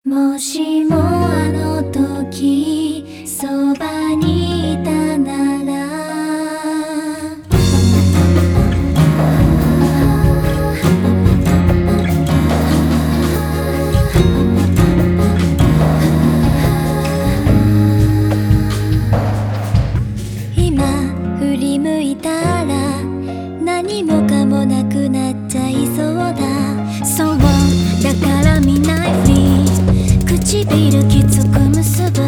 もしもあの時そばにいたなら今振り向いたら何もかもなくなっちゃいそうだ。そうだから見ないふり唇きつく結ぶ